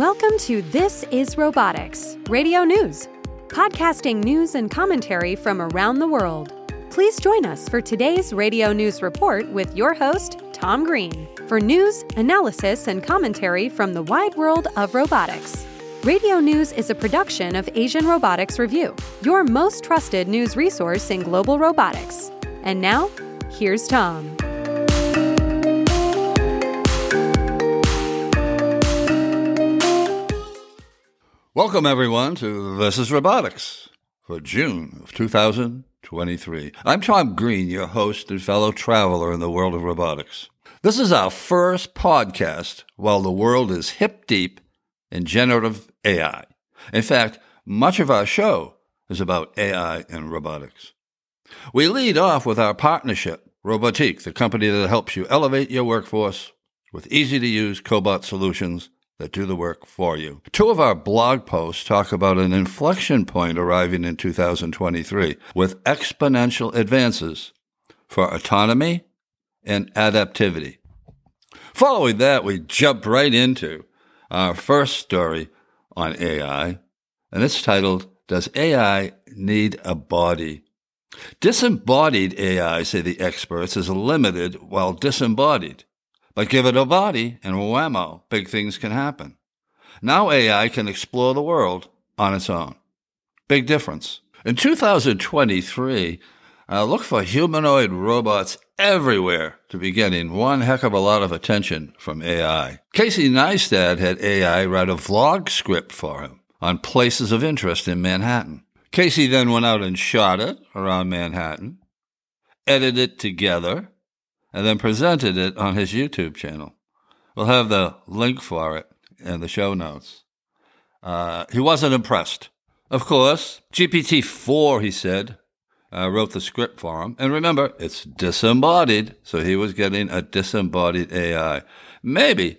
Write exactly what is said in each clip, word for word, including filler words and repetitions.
Welcome to This is Robotics, Radio News, podcasting news and commentary from around the world. Please join us for today's Radio News Report with your host, Tom Green, for news, analysis, and commentary from the wide world of robotics. Radio News is a production of Asian Robotics Review, your most trusted news resource in global robotics. And now, here's Tom. Welcome, everyone, to This is Robotics for June of two thousand twenty-three. I'm Tom Green, your host and fellow traveler in the world of robotics. This is our first podcast while the world is hip-deep in generative A I. In fact, much of our show is about A I and robotics. We lead off with our partnership, Robotique, the company that helps you elevate your workforce with easy-to-use cobot solutions that do the work for you. Two of our blog posts talk about an inflection point arriving in two thousand twenty-three with exponential advances for autonomy and adaptivity. Following that, we jump right into our first story on A I, and it's titled, Does A I Need a Body? Disembodied A I, say the experts, is limited while disembodied. But give it a body, and whammo, big things can happen. Now A I can explore the world on its own. Big difference. In two thousand twenty-three, uh, look for humanoid robots everywhere to be getting one heck of a lot of attention from A I. Casey Neistat had A I write a vlog script for him on places of interest in Manhattan. Casey then went out and shot it around Manhattan, edited it together, and then presented it on his YouTube channel. We'll have the link for it in the show notes. Uh, he wasn't impressed. Of course, G P T four, he said, uh, wrote the script for him. And remember, it's disembodied, so he was getting a disembodied A I. Maybe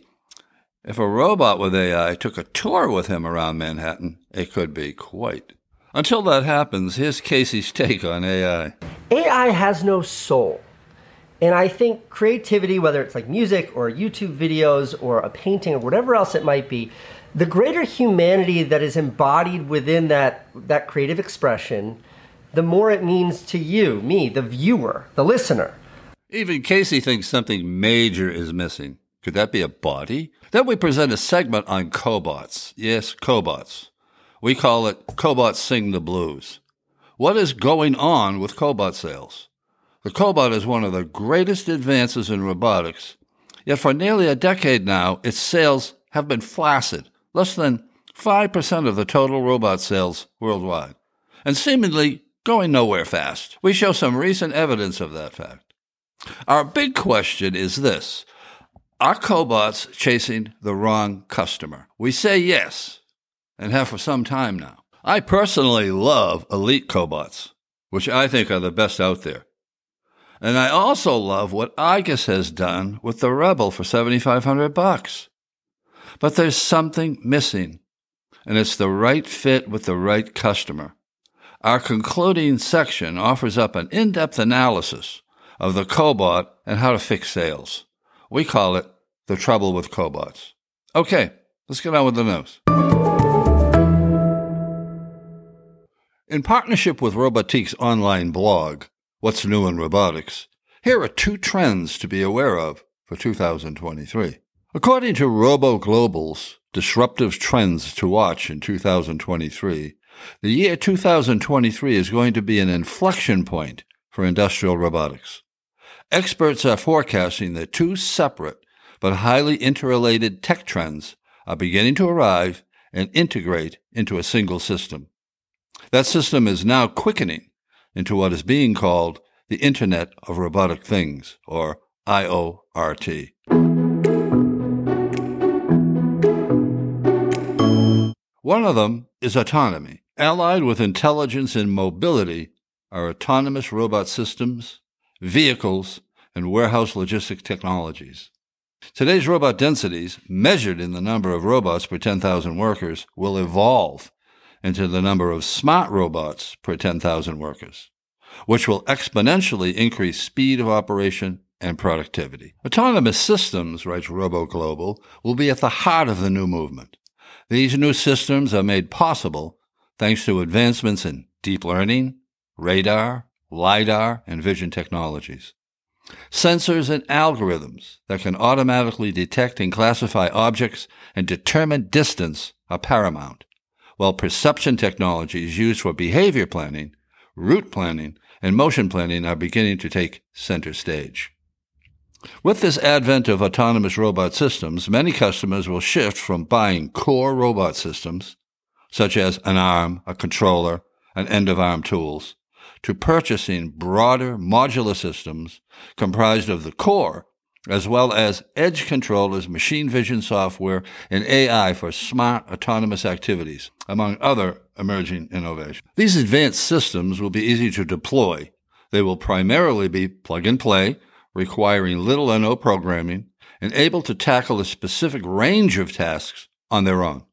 if a robot with A I took a tour with him around Manhattan, it could be quite. Until that happens, here's Casey's take on A I. A I has no soul. And I think creativity, whether it's like music or YouTube videos or a painting or whatever else it might be, the greater humanity that is embodied within that, that creative expression, the more it means to you, me, the viewer, the listener. Even Casey thinks something major is missing. Could that be a body? Then we present a segment on cobots. Yes, cobots. We call it Cobots Sing the Blues. What is going on with cobot sales? The cobot is one of the greatest advances in robotics, yet for nearly a decade now, its sales have been flaccid, less than five percent of the total robot sales worldwide, and seemingly going nowhere fast. We show some recent evidence of that fact. Our big question is this: are cobots chasing the wrong customer? We say yes, and have for some time now. I personally love elite cobots, which I think are the best out there. And I also love what Igus has done with the Rebel for seventy-five hundred bucks. But there's something missing, and it's the right fit with the right customer. Our concluding section offers up an in-depth analysis of the cobot and how to fix sales. We call it The Trouble with Cobots. Okay, let's get on with the news. In partnership with Robotique's online blog, What's New in Robotics, here are two trends to be aware of for two thousand twenty-three. According to RoboGlobal's Disruptive Trends to Watch in two thousand twenty-three, the year two thousand twenty-three is going to be an inflection point for industrial robotics. Experts are forecasting that two separate but highly interrelated tech trends are beginning to arrive and integrate into a single system. That system is now quickening into what is being called the Internet of Robotic Things, or I O R T. One of them is autonomy. Allied with intelligence and mobility are autonomous robot systems, vehicles, and warehouse logistic technologies. Today's robot densities, measured in the number of robots per ten thousand workers, will evolve into the number of smart robots per ten thousand workers, which will exponentially increase speed of operation and productivity. Autonomous systems, writes RoboGlobal, will be at the heart of the new movement. These new systems are made possible thanks to advancements in deep learning, radar, LiDAR, and vision technologies. Sensors and algorithms that can automatically detect and classify objects and determine distance are paramount, while perception technologies used for behavior planning, route planning, and motion planning are beginning to take center stage. With this advent of autonomous robot systems, many customers will shift from buying core robot systems, such as an arm, a controller, and end-of-arm tools, to purchasing broader modular systems comprised of the core, as well as edge controllers, machine vision software, and A I for smart autonomous activities, among other emerging innovations. These advanced systems will be easy to deploy. They will primarily be plug-and-play, requiring little or no programming, and able to tackle a specific range of tasks on their own.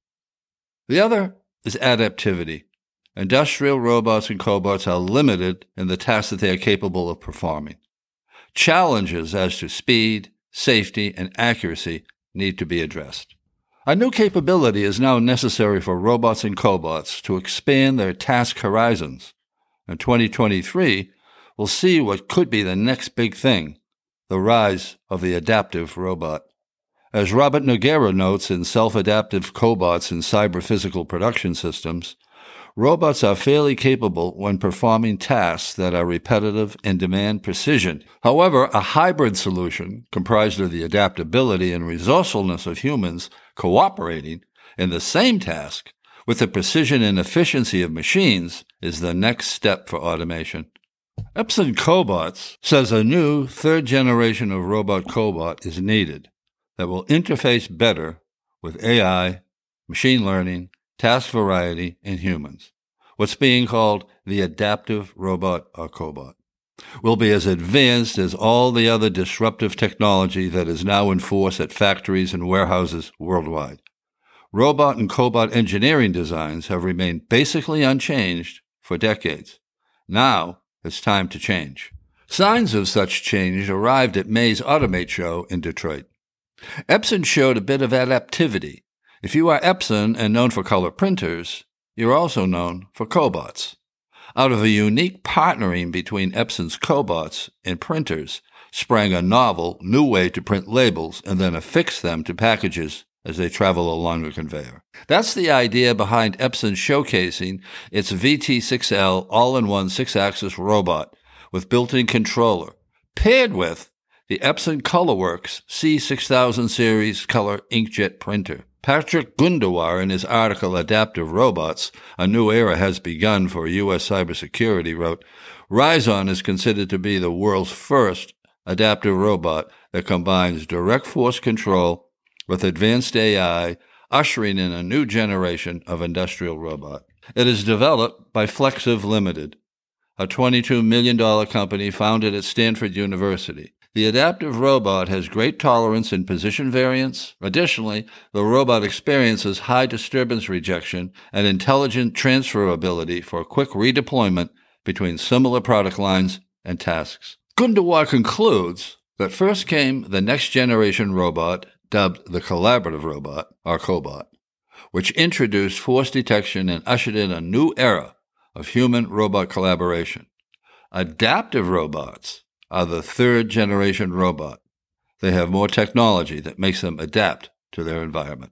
The other is adaptivity. Industrial robots and cobots are limited in the tasks that they are capable of performing. Challenges as to speed, safety, and accuracy need to be addressed. A new capability is now necessary for robots and cobots to expand their task horizons. In twenty twenty-three, we'll see what could be the next big thing, the rise of the adaptive robot. As Robert Nogueira notes in Self-Adaptive Cobots and Cyber-Physical Production Systems, robots are fairly capable when performing tasks that are repetitive and demand precision. However, a hybrid solution comprised of the adaptability and resourcefulness of humans cooperating in the same task with the precision and efficiency of machines is the next step for automation. Epson Cobots says a new third generation of robot cobot is needed that will interface better with A I, machine learning, task variety, and humans. What's being called the adaptive robot or cobot will be as advanced as all the other disruptive technology that is now in force at factories and warehouses worldwide. Robot and cobot engineering designs have remained basically unchanged for decades. Now it's time to change. Signs of such change arrived at May's Automate show in Detroit. Epson showed a bit of adaptivity. If you are Epson and known for color printers, you're also known for cobots. Out of a unique partnering between Epson's cobots and printers sprang a novel, new way to print labels and then affix them to packages as they travel along the conveyor. That's the idea behind Epson showcasing its V T six L all-in-one six-axis robot with built-in controller, paired with the Epson ColorWorks C six thousand series color inkjet printer. Patrick Gundawar, in his article Adaptive Robots, A New Era Has Begun for U S Cybersecurity, wrote, Rizon is considered to be the world's first adaptive robot that combines direct force control with advanced A I, ushering in a new generation of industrial robot. It is developed by Flexiv Limited, a twenty-two million dollars company founded at Stanford University. The adaptive robot has great tolerance in position variance. Additionally, the robot experiences high disturbance rejection and intelligent transferability for quick redeployment between similar product lines and tasks. Gundawar concludes that first came the next-generation robot, dubbed the collaborative robot, or cobot, which introduced force detection and ushered in a new era of human-robot collaboration. Adaptive robots are the third-generation robot. They have more technology that makes them adapt to their environment.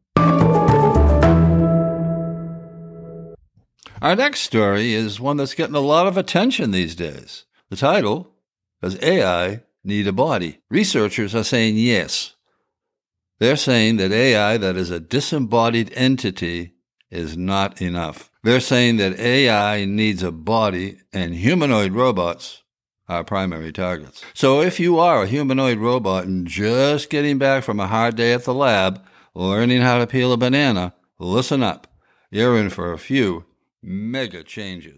Our next story is one that's getting a lot of attention these days. The title, Does A I Need a Body? Researchers are saying yes. They're saying that A I that is a disembodied entity is not enough. They're saying that A I needs a body and humanoid robots are primary targets. So if you are a humanoid robot and just getting back from a hard day at the lab, learning how to peel a banana, listen up. You're in for a few mega changes.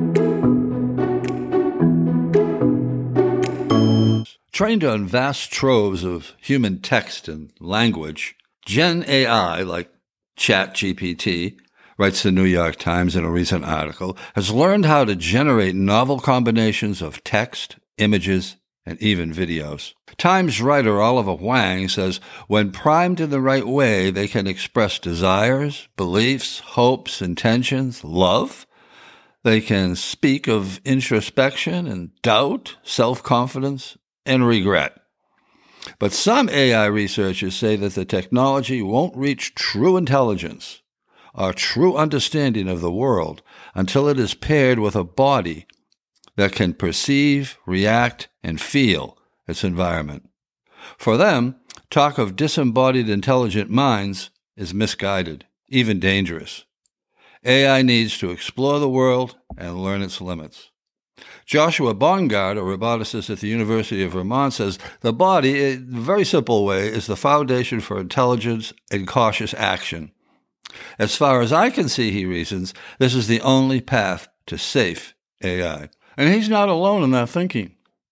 Trained on vast troves of human text and language, Gen A I, like ChatGPT, writes the New York Times in a recent article, has learned how to generate novel combinations of text, images, and even videos. Times writer Oliver Wang says, when primed in the right way, they can express desires, beliefs, hopes, intentions, love. They can speak of introspection and doubt, self-confidence, and regret. But some A I researchers say that the technology won't reach true intelligence or true understanding of the world until it is paired with a body that can perceive, react, and feel its environment. For them, talk of disembodied intelligent minds is misguided, even dangerous. A I needs to explore the world and learn its limits. Joshua Bongard, a roboticist at the University of Vermont, says the body, in a very simple way, is the foundation for intelligence and cautious action. As far as I can see, he reasons, this is the only path to safe A I. And he's not alone in that thinking.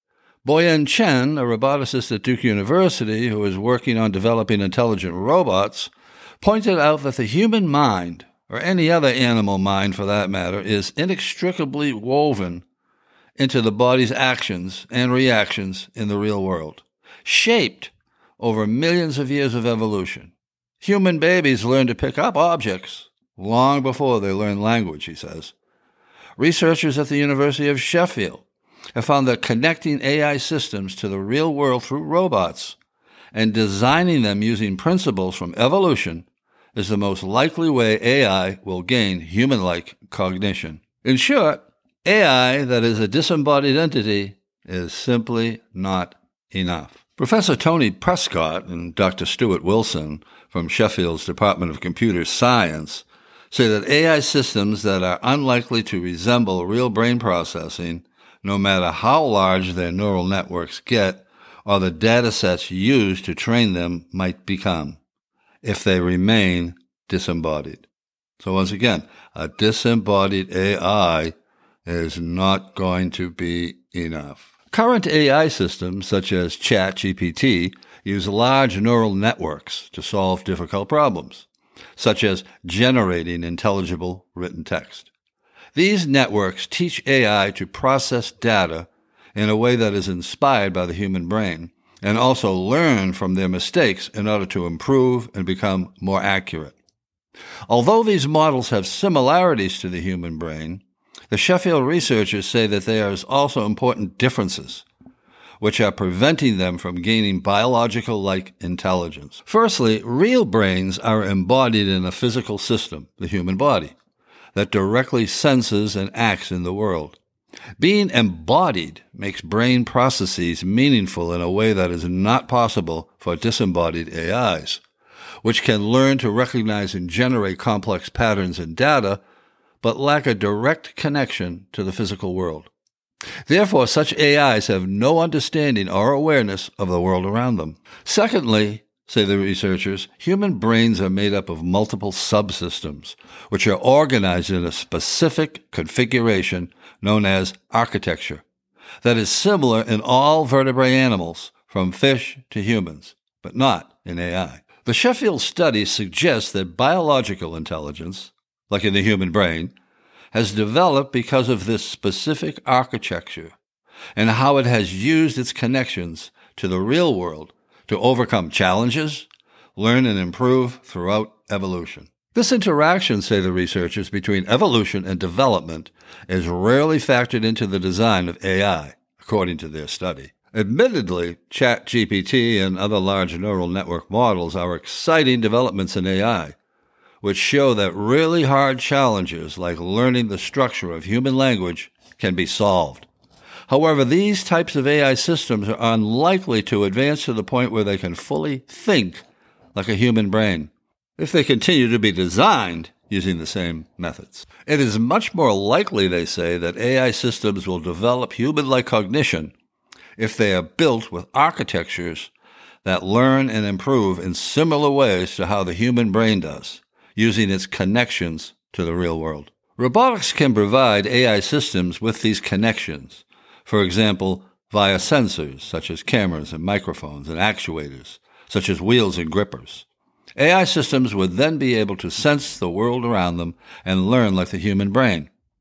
Boyan Chen, a roboticist at Duke University who is working on developing intelligent robots, pointed out that the human mind, or any other animal mind for that matter, is inextricably woven into the body's actions and reactions in the real world, shaped over millions of years of evolution. Human babies learn to pick up objects long before they learn language, he says. Researchers at the University of Sheffield have found that connecting A I systems to the real world through robots and designing them using principles from evolution is the most likely way A I will gain human-like cognition. In short, A I that is a disembodied entity is simply not enough. Professor Tony Prescott and Doctor Stuart Wilson from Sheffield's Department of Computer Science say that A I systems that are unlikely to resemble real brain processing, no matter how large their neural networks get or the data sets used to train them might become, if they remain disembodied. So once again, a disembodied A I is not going to be enough. Current A I systems, such as ChatGPT, use large neural networks to solve difficult problems, such as generating intelligible written text. These networks teach A I to process data in a way that is inspired by the human brain and also learn from their mistakes in order to improve and become more accurate. Although these models have similarities to the human brain, the Sheffield researchers say that there is also important differences, which are preventing them from gaining biological-like intelligence. Firstly, real brains are embodied in a physical system, the human body, that directly senses and acts in the world. Being embodied makes brain processes meaningful in a way that is not possible for disembodied A Is, which can learn to recognize and generate complex patterns and data, but lack a direct connection to the physical world. Therefore, such A Is have no understanding or awareness of the world around them. Secondly, say the researchers, human brains are made up of multiple subsystems, which are organized in a specific configuration known as architecture, that is similar in all vertebrate animals, from fish to humans, but not in A I. The Sheffield study suggests that biological intelligence, like in the human brain, has developed because of this specific architecture and how it has used its connections to the real world to overcome challenges, learn and improve throughout evolution. This interaction, say the researchers, between evolution and development is rarely factored into the design of A I, according to their study. Admittedly, ChatGPT and other large neural network models are exciting developments in A I, which show that really hard challenges like learning the structure of human language can be solved. However, these types of A I systems are unlikely to advance to the point where they can fully think like a human brain, if they continue to be designed using the same methods. It is much more likely, they say, that A I systems will develop human-like cognition if they are built with architectures that learn and improve in similar ways to how the human brain does, using its connections to the real world. Robotics can provide A I systems with these connections, for example, via sensors such as cameras and microphones and actuators, such as wheels and grippers. A I systems would then be able to sense the world around them and learn like the human brain.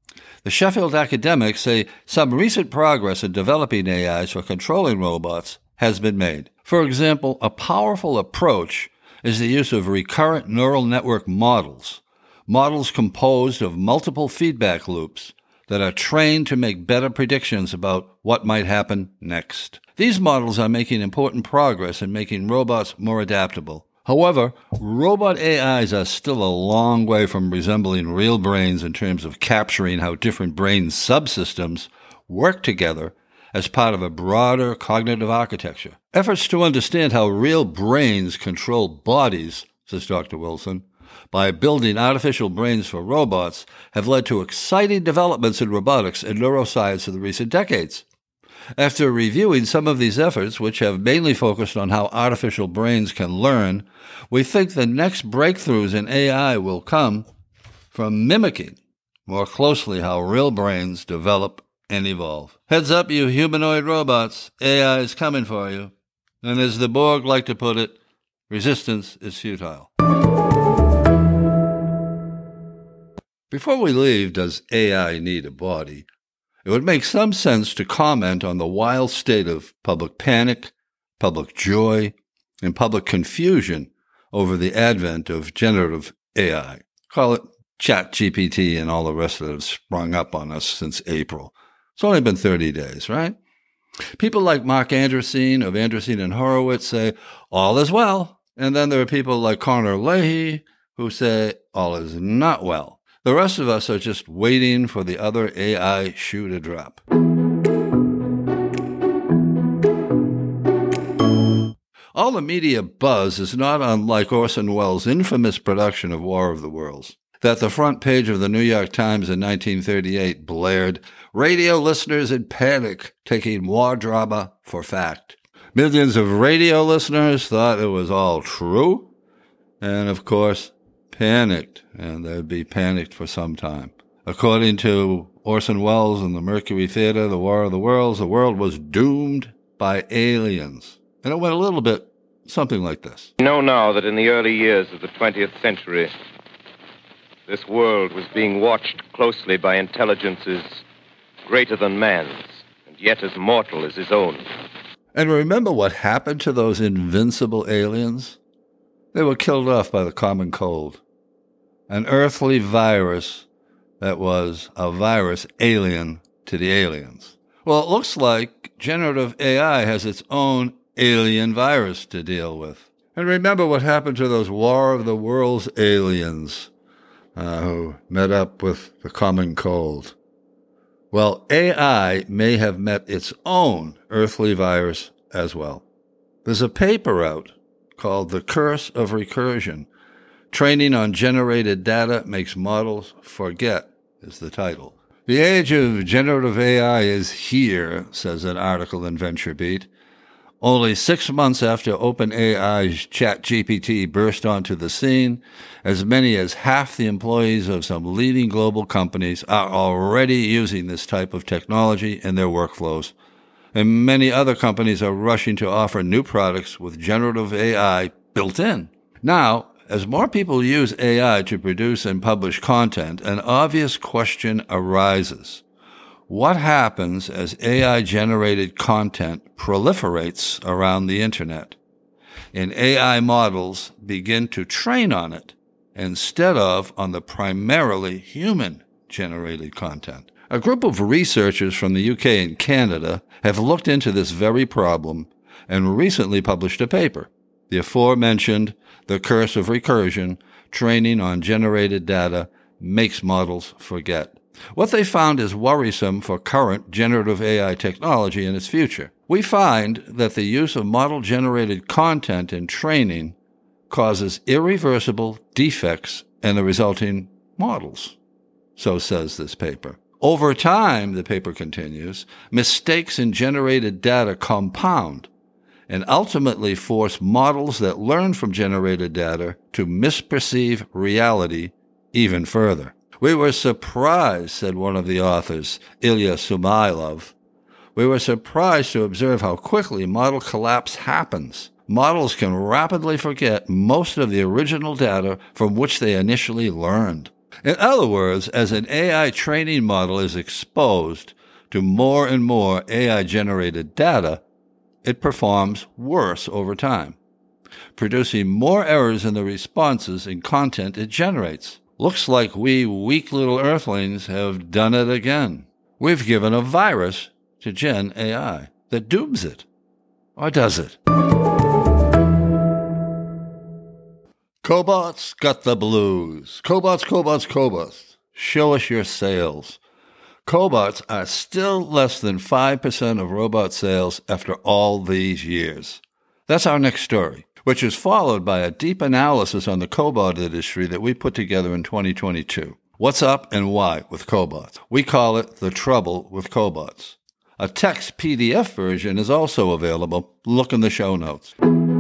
The Sheffield academics say some recent progress in developing A Is for controlling robots has been made. For example, a powerful approach is the use of recurrent neural network models, models composed of multiple feedback loops that are trained to make better predictions about what might happen next. These models are making important progress in making robots more adaptable. However, robot A Is are still a long way from resembling real brains in terms of capturing how different brain subsystems work together as part of a broader cognitive architecture. Efforts to understand how real brains control bodies, says Doctor Wilson, by building artificial brains for robots have led to exciting developments in robotics and neuroscience in the recent decades. After reviewing some of these efforts, which have mainly focused on how artificial brains can learn, we think the next breakthroughs in A I will come from mimicking more closely how real brains develop and evolve. Heads up, you humanoid robots. A I is coming for you. And as the Borg like to put it, resistance is futile. Before we leave, does A I need a body? It would make some sense to comment on the wild state of public panic, public joy, and public confusion over the advent of generative A I. Call it ChatGPT and all the rest that have sprung up on us since April. It's only been thirty days, right? People like Mark Andreessen of Andreessen and Horowitz say, all is well. And then there are people like Connor Leahy who say, all is not well. The rest of us are just waiting for the other A I shoe to drop. All the media buzz is not unlike Orson Welles' infamous production of War of the Worlds, that the front page of the New York Times in nineteen thirty-eight blared, radio listeners in panic, taking war drama for fact. Millions of radio listeners thought it was all true, and of course, panicked, and they'd be panicked for some time. According to Orson Welles and the Mercury Theater, the War of the Worlds, the world was doomed by aliens. And it went a little bit something like this. We know now that in the early years of the twentieth century, this world was being watched closely by intelligences greater than man's, and yet as mortal as his own. And remember what happened to those invincible aliens? They were killed off by the common cold. An earthly virus that was a virus alien to the aliens. Well, it looks like generative A I has its own alien virus to deal with. And remember what happened to those War of the Worlds aliens uh, who met up with the common cold. Well, A I may have met its own earthly virus as well. There's a paper out called The Curse of Recursion. Training on Generated Data Makes Models Forget is the title. The age of generative A I is here, says an article in VentureBeat. Only six months after OpenAI's ChatGPT burst onto the scene, as many as half the employees of some leading global companies are already using this type of technology in their workflows. And many other companies are rushing to offer new products with generative A I built in. Now, as more people use A I to produce and publish content, an obvious question arises. What happens as A I-generated content proliferates around the internet and A I models begin to train on it instead of on the primarily human-generated content? A group of researchers from the U K and Canada have looked into this very problem and recently published a paper, the aforementioned The Curse of Recursion, Training on Generated Data Makes Models Forget. What they found is worrisome for current generative A I technology and its future. We find that the use of model-generated content in training causes irreversible defects in the resulting models, so says this paper. Over time, the paper continues, mistakes in generated data compound and ultimately force models that learn from generated data to misperceive reality even further. We were surprised, said one of the authors, Ilya Sumailov. We were surprised to observe how quickly model collapse happens. Models can rapidly forget most of the original data from which they initially learned. In other words, as an A I training model is exposed to more and more A I-generated data, it performs worse over time, producing more errors in the responses and content it generates. Looks like we weak little earthlings have done it again. We've given a virus to Gen A I that dooms it. Or does it? Cobots got the blues. Cobots, Cobots, Cobots. Show us your sales. Cobots are still less than five percent of robot sales after all these years. That's our next story, which is followed by a deep analysis on the cobot industry that we put together in twenty twenty-two. What's up and why with cobots? We call it The Trouble with Cobots. A text P D F version is also available. Look in the show notes.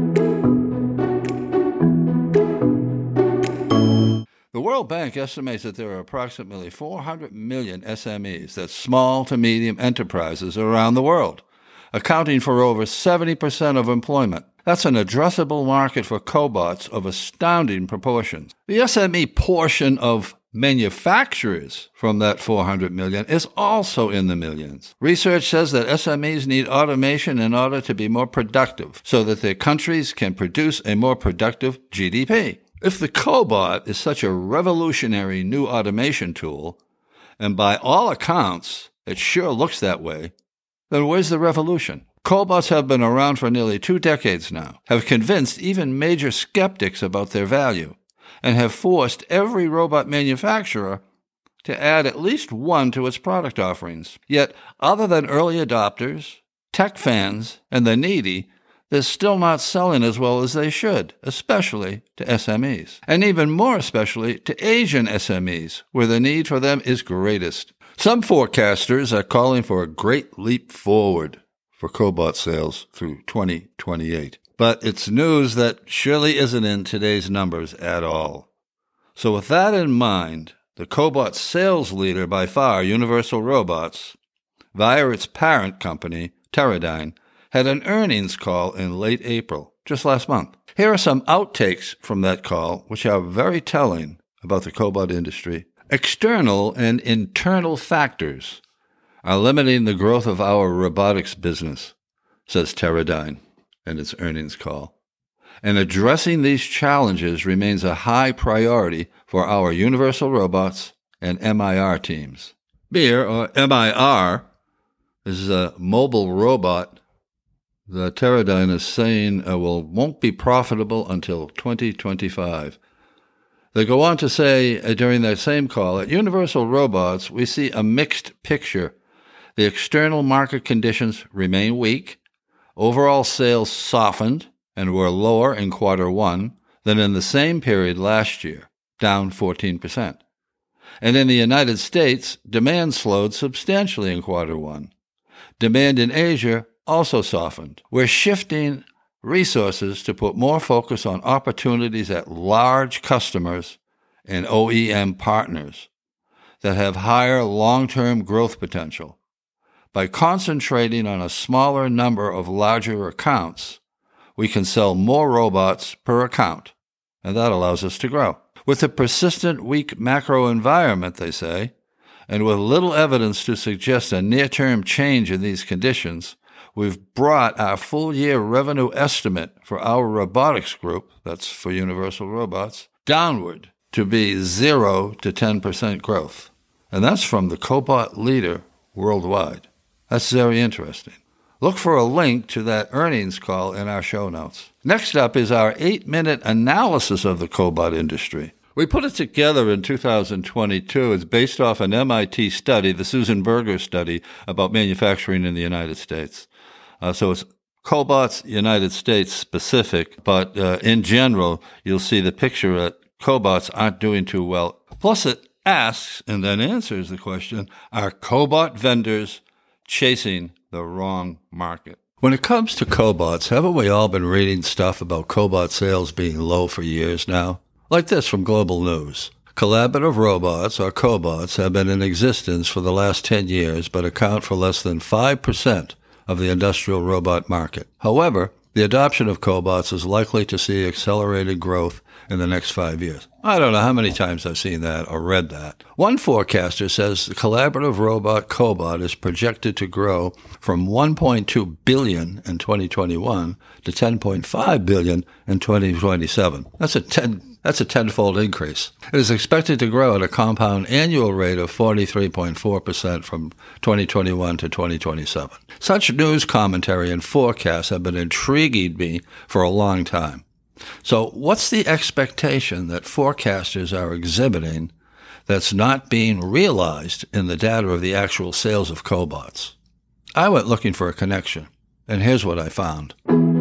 The World Bank estimates that there are approximately four hundred million S M Es, that's small to medium enterprises, around the world, accounting for over seventy percent of employment. That's an addressable market for cobots of astounding proportions. The S M E portion of manufacturers from that four hundred million is also in the millions. Research says that S M Es need automation in order to be more productive so that their countries can produce a more productive G D P. If the cobot is such a revolutionary new automation tool, and by all accounts it sure looks that way, then where's the revolution? Cobots have been around for nearly two decades now, have convinced even major skeptics about their value, and have forced every robot manufacturer to add at least one to its product offerings. Yet, other than early adopters, tech fans, and the needy, they're still not selling as well as they should, especially to S M Es. And even more especially to Asian S M Es, where the need for them is greatest. Some forecasters are calling for a great leap forward for cobot sales through twenty twenty-eight. But it's news that surely isn't in today's numbers at all. So with that in mind, the cobot sales leader by far, Universal Robots, via its parent company, Teradyne, had an earnings call in late April, just last month. Here are some outtakes from that call, which are very telling about the cobot industry. External and internal factors are limiting the growth of our robotics business, says Teradyne in its earnings call. And addressing these challenges remains a high priority for our Universal Robots and M I R teams. M I R, or M I R, is a mobile robot that Teradyne is saying uh, will, won't be profitable until twenty twenty-five. They go on to say uh, during that same call, at Universal Robots, we see a mixed picture. The external market conditions remain weak. Overall sales softened and were lower in quarter one than in the same period last year, down fourteen percent. And in the United States, demand slowed substantially in quarter one. Demand in Asia also softened. We're shifting resources to put more focus on opportunities at large customers and O E M partners that have higher long-term growth potential. By concentrating on a smaller number of larger accounts, we can sell more robots per account, and that allows us to grow. With the persistent weak macro environment, they say, and with little evidence to suggest a near-term change in these conditions, we've brought our full-year revenue estimate for our robotics group, that's for Universal Robots, downward to be zero to ten percent growth. And that's from the cobot leader worldwide. That's very interesting. Look for a link to that earnings call in our show notes. Next up is our eight-minute analysis of the cobot industry. We put it together in two thousand twenty-two. It's based off an M I T study, the Susan Berger study, about manufacturing in the United States. Uh, so it's cobots United States specific, but uh, in general, you'll see the picture that cobots aren't doing too well. Plus it asks and then answers the question, are cobot vendors chasing the wrong market? When it comes to cobots, haven't we all been reading stuff about cobot sales being low for years now? Like this from Global News. Collaborative robots, or cobots, have been in existence for the last ten years, but account for less than five percent of the industrial robot market. However, the adoption of cobots is likely to see accelerated growth in the next five years. I don't know how many times I've seen that or read that. One forecaster says the collaborative robot Cobot is projected to grow from one point two billion dollars in twenty twenty-one to ten point five billion dollars in twenty twenty-seven. That's a ten That's a tenfold increase. It is expected to grow at a compound annual rate of forty-three point four percent from twenty twenty-one to twenty twenty-seven. Such news commentary and forecasts have been intriguing me for a long time. So what's the expectation that forecasters are exhibiting that's not being realized in the data of the actual sales of cobots? I went looking for a connection, and here's what I found.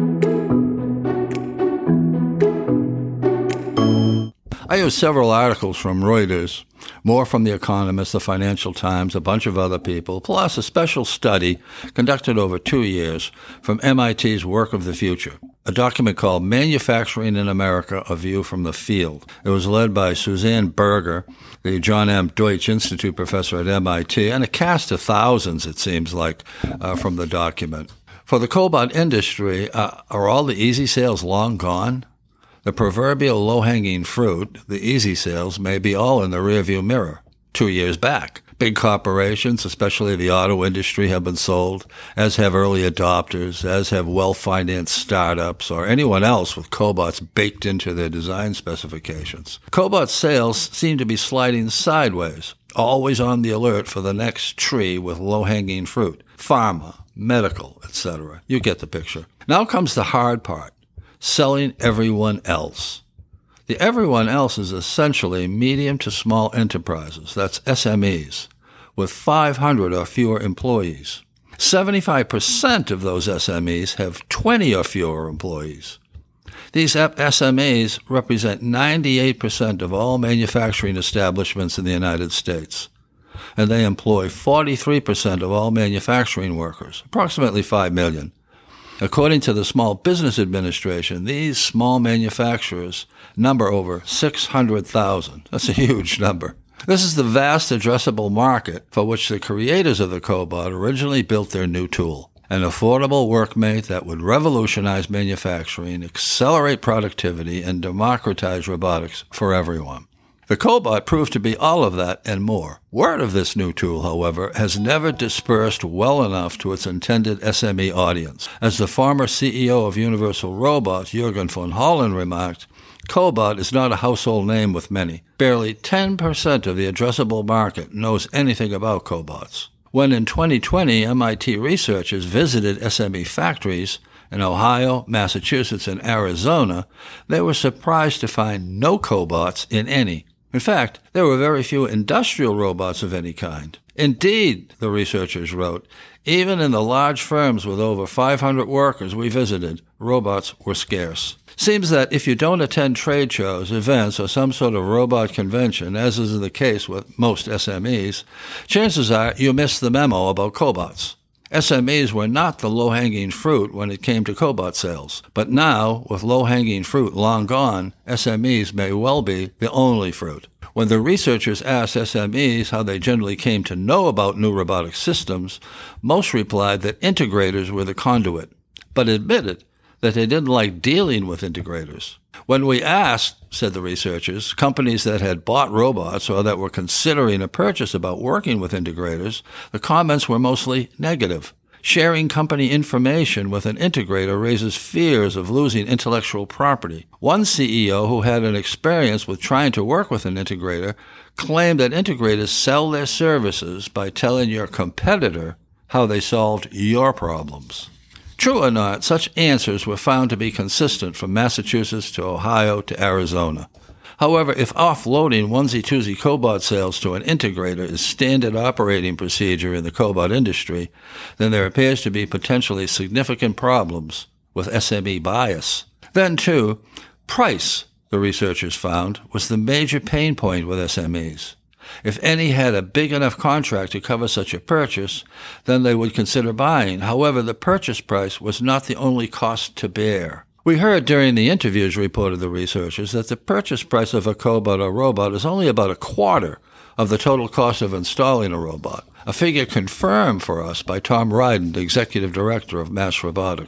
I used several articles from Reuters, more from The Economist, The Financial Times, a bunch of other people, plus a special study conducted over two years from M I T's Work of the Future, a document called Manufacturing in America, A View from the Field. It was led by Suzanne Berger, the John M. Deutsch Institute professor at M I T, and a cast of thousands, it seems like, uh, from the document. For the cobot industry, uh, are all the easy sales long gone? The proverbial low-hanging fruit, the easy sales, may be all in the rearview mirror. Two years back, big corporations, especially the auto industry, have been sold, as have early adopters, as have well-financed startups, or anyone else with cobots baked into their design specifications. Cobot sales seem to be sliding sideways, always on the alert for the next tree with low-hanging fruit. Pharma, medical, et cetera. You get the picture. Now comes the hard part. Selling everyone else. The everyone else is essentially medium to small enterprises, that's S M Es, with five hundred or fewer employees. seventy-five percent of those S M Es have twenty or fewer employees. These S M Es represent ninety-eight percent of all manufacturing establishments in the United States, and they employ forty-three percent of all manufacturing workers, approximately five million. According to the Small Business Administration, these small manufacturers number over six hundred thousand. That's a huge number. This is the vast addressable market for which the creators of the cobot originally built their new tool, an affordable workmate that would revolutionize manufacturing, accelerate productivity, and democratize robotics for everyone. The cobot proved to be all of that and more. Word of this new tool, however, has never dispersed well enough to its intended S M E audience. As the former C E O of Universal Robots, Jürgen von Hollen, remarked, Cobot is not a household name with many. Barely ten percent of the addressable market knows anything about cobots. When in twenty twenty M I T researchers visited S M E factories in Ohio, Massachusetts, and Arizona, they were surprised to find no cobots in any. In fact, there were very few industrial robots of any kind. Indeed, the researchers wrote, even in the large firms with over five hundred workers we visited, robots were scarce. Seems that if you don't attend trade shows, events, or some sort of robot convention, as is the case with most S M Es, chances are you missed the memo about cobots. S M Es were not the low-hanging fruit when it came to cobot sales. But now, with low-hanging fruit long gone, S M Es may well be the only fruit. When the researchers asked S M Es how they generally came to know about new robotic systems, most replied that integrators were the conduit, but admitted that they didn't like dealing with integrators. When we asked, said the researchers, companies that had bought robots or that were considering a purchase about working with integrators, the comments were mostly negative. Sharing company information with an integrator raises fears of losing intellectual property. One C E O who had an experience with trying to work with an integrator claimed that integrators sell their services by telling your competitor how they solved your problems. True or not, such answers were found to be consistent from Massachusetts to Ohio to Arizona. However, if offloading onesie-twosie cobot sales to an integrator is standard operating procedure in the cobot industry, then there appears to be potentially significant problems with S M E bias. Then, too, price, the researchers found, was the major pain point with S M Es. If any had a big enough contract to cover such a purchase, then they would consider buying. However, the purchase price was not the only cost to bear. We heard during the interviews, reported the researchers, that the purchase price of a cobot or robot is only about a quarter of the total cost of installing a robot, a figure confirmed for us by Tom Ryden, the executive director of Mass Robotics.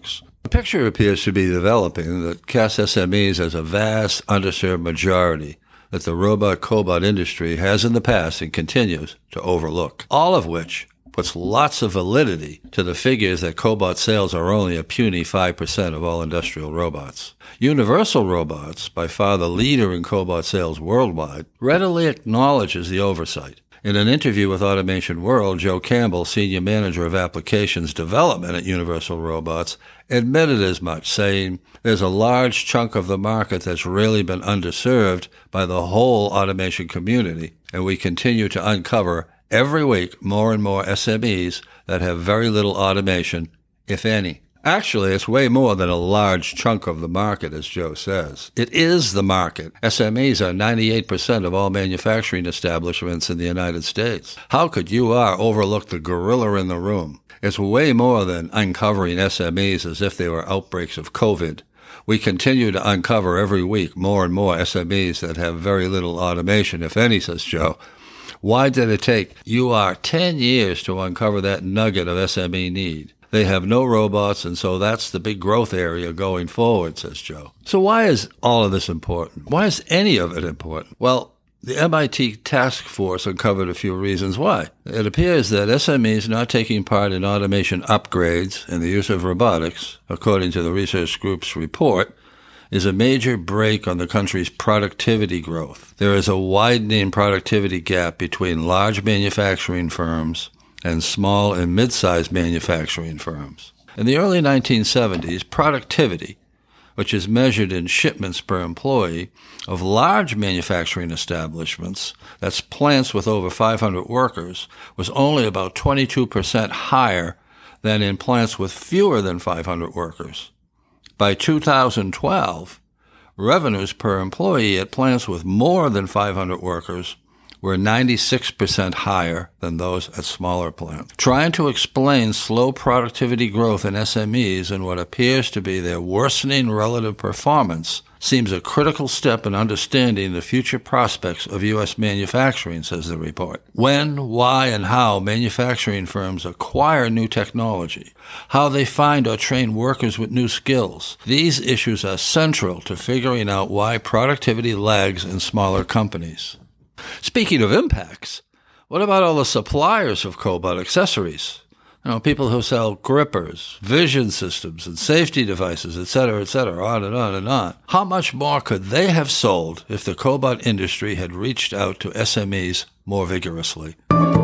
A picture appears to be developing that casts S M Es as a vast, underserved majority that the robot-cobot industry has in the past and continues to overlook, all of which puts lots of validity to the figures that cobot sales are only a puny five percent of all industrial robots. Universal Robots, by far the leader in cobot sales worldwide, readily acknowledges the oversight. In an interview with Automation World, Joe Campbell, Senior Manager of Applications Development at Universal Robots, admitted as much, saying, "There's a large chunk of the market that's really been underserved by the whole automation community, and we continue to uncover every week more and more S M Es that have very little automation, if any." Actually, it's way more than a large chunk of the market, as Joe says. It is the market. S M Es are ninety-eight percent of all manufacturing establishments in the United States. How could U R overlook the gorilla in the room? It's way more than uncovering S M Es as if they were outbreaks of COVID. We continue to uncover every week more and more S M Es that have very little automation, if any, says Joe. Why did it take U R ten years to uncover that nugget of S M E need? They have no robots, and so that's the big growth area going forward, says Joe. So why is all of this important? Why is any of it important? Well, the M I T task force uncovered a few reasons why. It appears that S M Es not taking part in automation upgrades and the use of robotics, according to the research group's report, is a major brake on the country's productivity growth. There is a widening productivity gap between large manufacturing firms and small and mid-sized manufacturing firms. In the early nineteen seventies, productivity, which is measured in shipments per employee, of large manufacturing establishments, that's plants with over five hundred workers, was only about twenty-two percent higher than in plants with fewer than five hundred workers. By two thousand twelve, revenues per employee at plants with more than five hundred workers were ninety-six percent higher than those at smaller plants. Trying to explain slow productivity growth in S M Es and what appears to be their worsening relative performance seems a critical step in understanding the future prospects of U S manufacturing, says the report. When, why, and how manufacturing firms acquire new technology, how they find or train workers with new skills, these issues are central to figuring out why productivity lags in smaller companies. Speaking of impacts, what about all the suppliers of cobot accessories? You know, people who sell grippers, vision systems, and safety devices, et cetera, et cetera, on and on and on. How much more could they have sold if the cobot industry had reached out to S M Es more vigorously?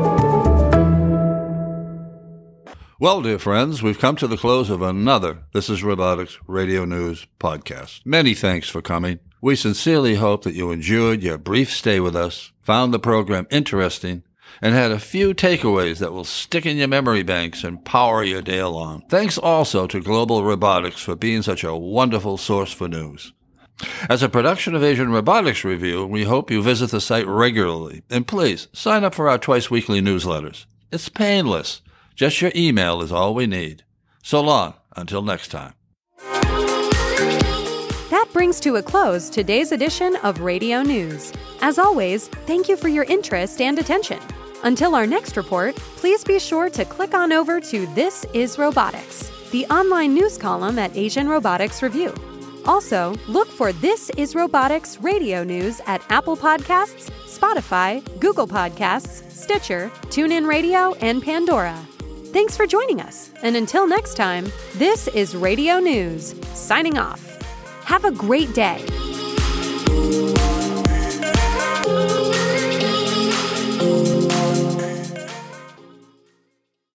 Well, dear friends, we've come to the close of another This is Robotics Radio News podcast. Many thanks for coming. We sincerely hope that you enjoyed your brief stay with us, found the program interesting, and had a few takeaways that will stick in your memory banks and power your day along. Thanks also to Global Robotics for being such a wonderful source for news. As a production of Asian Robotics Review, we hope you visit the site regularly. And please, sign up for our twice-weekly newsletters. It's painless. Just your email is all we need. So long, until next time. That brings to a close today's edition of Radio News. As always, thank you for your interest and attention. Until our next report, please be sure to click on over to This is Robotics, the online news column at Asian Robotics Review. Also, look for This is Robotics Radio News at Apple Podcasts, Spotify, Google Podcasts, Stitcher, TuneIn Radio, and Pandora. Thanks for joining us, and until next time, this is Radio News, signing off. Have a great day.